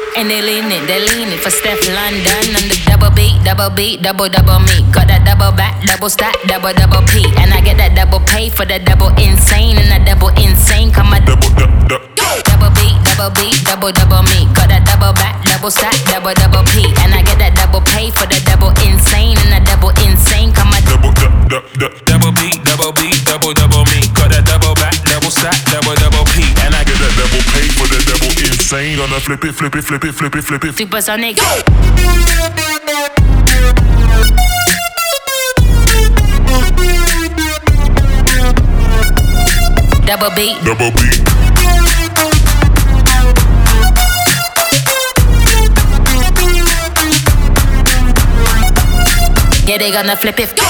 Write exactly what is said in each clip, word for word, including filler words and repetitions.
And they lean it, they lean it for Steph London. I'm the double beat, double beat, double double me. Got that double back, double stack, double double P. And I get that double pay for the double insane. And that double insane, come a double double double beat, double beat, double double me. Got that double back, double stack, double double P. And I get that double pay for the double insane. And that double insane, come a double double double beat, double beat, double double me. Got that double back, double stack, double double P. And I get that double pay for the double insane. Gonna flip it, flip it, flip it, flip it, flip it. Supersonic. Double beat, double beat. Yeah, they gonna flip it.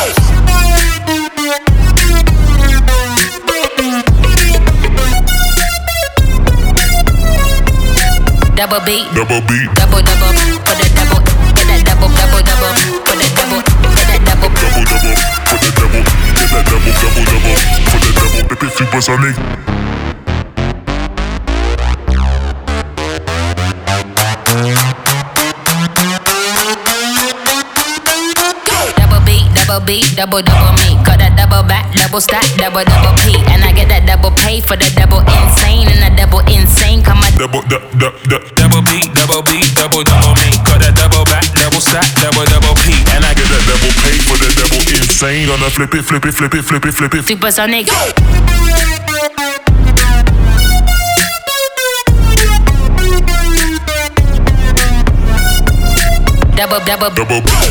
Double beat, double beat, double double, for the double, for the double, double double, for the double, for the double, double double, for the double, for the double, double double, for the double, flip it supersonic. Double beat, double beat, double double me. Got that double back, double stack, double double P. And I get that double pay for the double insane. And that double insane, come a double, double, double, double beat, double beat, double double me. Got that double back, double stack, double double P. And I get that double pay for the double insane. Gonna flip it, flip it, flip it, flip it, flip it. Supersonic. Double, double, double beat.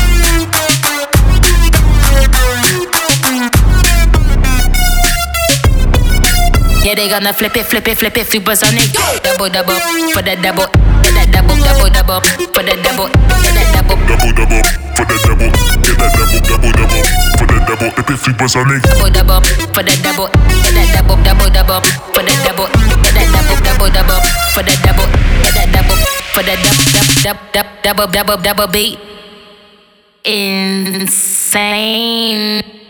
Yeah, they gonna flip it, flip it, flip it, supersonic. Double, double, for the double. Get that double, double, double, for the double. Get that double, double, double, for the double. Get that double, double, double, for the double. Flip it, supersonic. Double, double, for the double. Get that double, double, double, for the double. Get that double, double, double, for the double. Get that double, for the double, double, double, double, double beat. Insane.